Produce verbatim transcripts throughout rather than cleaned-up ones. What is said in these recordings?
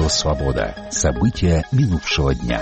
Радио «Свобода». События минувшего дня.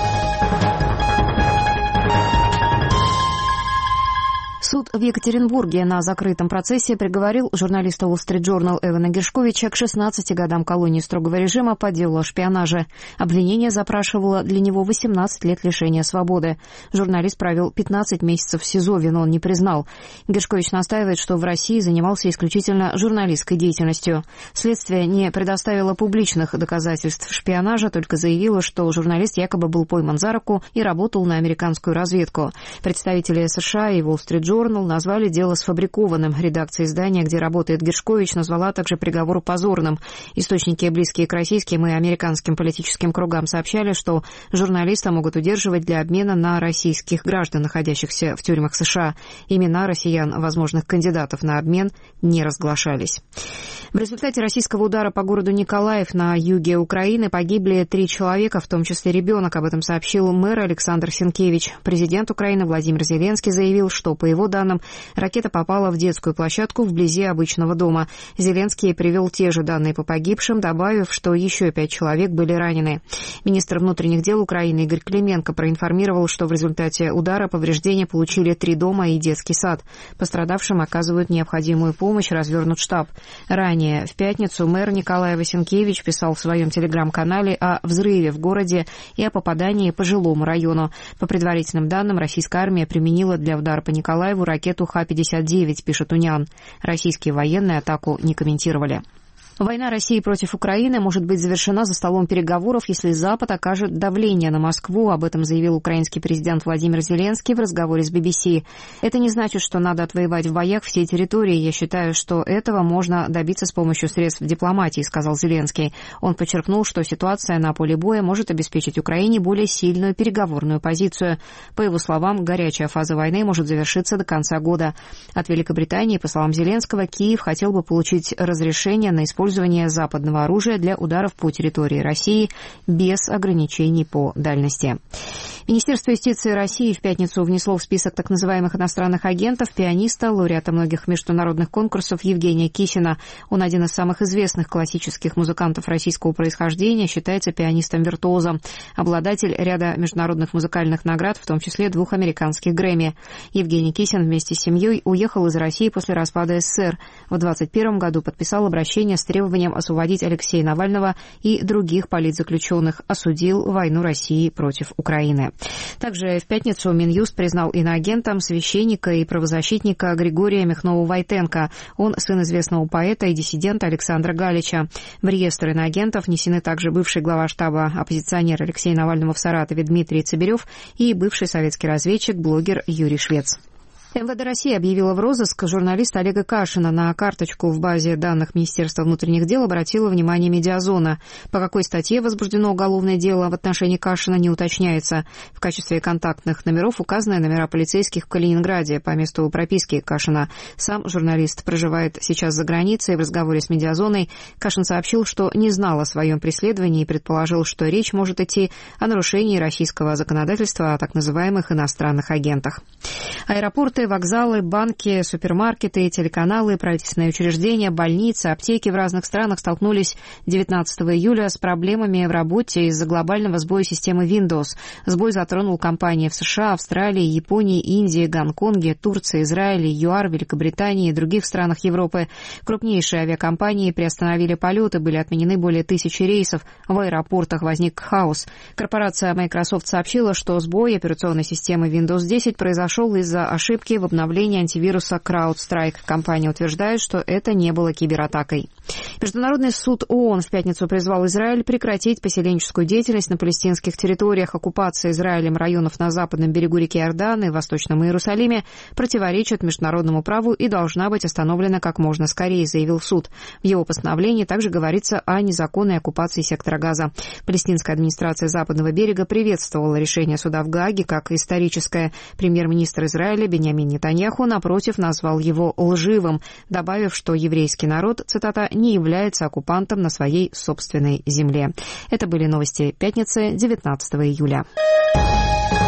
Суд в Екатеринбурге на закрытом процессе приговорил журналиста Wall Street Journal Эвана Гершковича к шестнадцати годам колонии строгого режима по делу о шпионаже. Обвинение запрашивало для него восемнадцать лет лишения свободы. Журналист провел пятнадцать месяцев в СИЗО, вину он не признал. Гершкович настаивает, что в России занимался исключительно журналистской деятельностью. Следствие не предоставило публичных доказательств шпионажа, только заявило, что журналист якобы был пойман за руку и работал на американскую разведку. Представители США и Wall Street Journal назвали дело сфабрикованным. Редакция издания, где работает Гершкович, назвала также приговор позорным. Источники, близкие к российским и американским политическим кругам, сообщали, что журналиста могут удерживать для обмена на российских граждан, находящихся в тюрьмах США. Имена россиян, возможных кандидатов на обмен, не разглашались. В результате российского удара по городу Николаев на юге Украины погибли три человека, в том числе ребенок. Об этом сообщил мэр Александр Сенкевич. Президент Украины Владимир Зеленский заявил, что, по его данным, ракета попала в детскую площадку вблизи обычного дома. Зеленский привел те же данные по погибшим, добавив, что еще пять человек были ранены. Министр внутренних дел Украины Игорь Клименко проинформировал, что в результате удара повреждения получили три дома и детский сад. Пострадавшим оказывают необходимую помощь, развернут штаб. Ранее в пятницу мэр Николаева Сенкевич писал в своем телеграм-канале о взрыве в городе и о попадании по жилому району. По предварительным данным, российская армия применила для удара по Николаеву ракету Х пятьдесят девять, пишет Униан. Российские военные атаку не комментировали. Война России против Украины может быть завершена за столом переговоров, если Запад окажет давление на Москву. Об этом заявил украинский президент Владимир Зеленский в разговоре с би би си. Это не значит, что надо отвоевать в боях все территории. Я считаю, что этого можно добиться с помощью средств дипломатии, сказал Зеленский. Он подчеркнул, что ситуация на поле боя может обеспечить Украине более сильную переговорную позицию. По его словам, горячая фаза войны может завершиться до конца года. От Великобритании, по словам Зеленского, Киев хотел бы получить разрешение на использование использование западного оружия для ударов по территории России без ограничений по дальности. Министерство юстиции России в пятницу внесло в список так называемых иностранных агентов пианиста, лауреата многих международных конкурсов Евгения Кисина. Он один из самых известных классических музыкантов российского происхождения, считается пианистом-виртуозом, обладатель ряда международных музыкальных наград, в том числе двух американских Грэмми. Евгений Кисин вместе с семьей уехал из России после распада эс эс эс эр. В двадцать первом году подписал обращение с требованием освободить Алексея Навального и других политзаключенных, осудил войну России против Украины. Также в пятницу Минюст признал иноагентом священника и правозащитника Григория Михнова-Войтенко. Он сын известного поэта и диссидента Александра Галича. В реестр иноагентов внесены также бывший глава штаба оппозиционера Алексея Навального в Саратове Дмитрий Цыберев и бывший советский разведчик, блогер Юрий Швец. эм вэ дэ России объявила в розыск журналиста Олега Кашина. На карточку в базе данных Министерства внутренних дел обратила внимание Медиазона. По какой статье возбуждено уголовное дело в отношении Кашина, не уточняется. В качестве контактных номеров указаны номера полицейских в Калининграде по месту прописки Кашина. Сам журналист проживает сейчас за границей. В разговоре с Медиазоной Кашин сообщил, что не знал о своем преследовании и предположил, что речь может идти о нарушении российского законодательства о так называемых иностранных агентах. Аэропорты, вокзалы, банки, супермаркеты, телеканалы, правительственные учреждения, больницы, аптеки в разных странах столкнулись девятнадцатого июля с проблемами в работе из-за глобального сбоя системы Windows. Сбой затронул компании в США, Австралии, Японии, Индии, Гонконге, Турции, Израиле, ЮАР, Великобритании и других странах Европы. Крупнейшие авиакомпании приостановили полеты, были отменены более тысячи рейсов. В аэропортах возник хаос. Корпорация Microsoft сообщила, что сбой операционной системы Windows десять произошел из-за ошибки в обновлении антивируса CrowdStrike. Компания утверждает, что это не было кибератакой. Международный суд ООН в пятницу призвал Израиль прекратить поселенческую деятельность на палестинских территориях. Оккупация Израилем районов на западном берегу реки Иордан и в Восточном Иерусалиме противоречит международному праву и должна быть остановлена как можно скорее, заявил суд. В его постановлении также говорится о незаконной оккупации сектора Газа. Палестинская администрация Западного берега приветствовала решение суда в Гааге как историческое. Премьер-министр Израиля Биньямин Нетаньяху, напротив, назвал его лживым, добавив, что еврейский народ, цитата, не является оккупантом на своей собственной земле. Это были новости пятницы, девятнадцатого июля.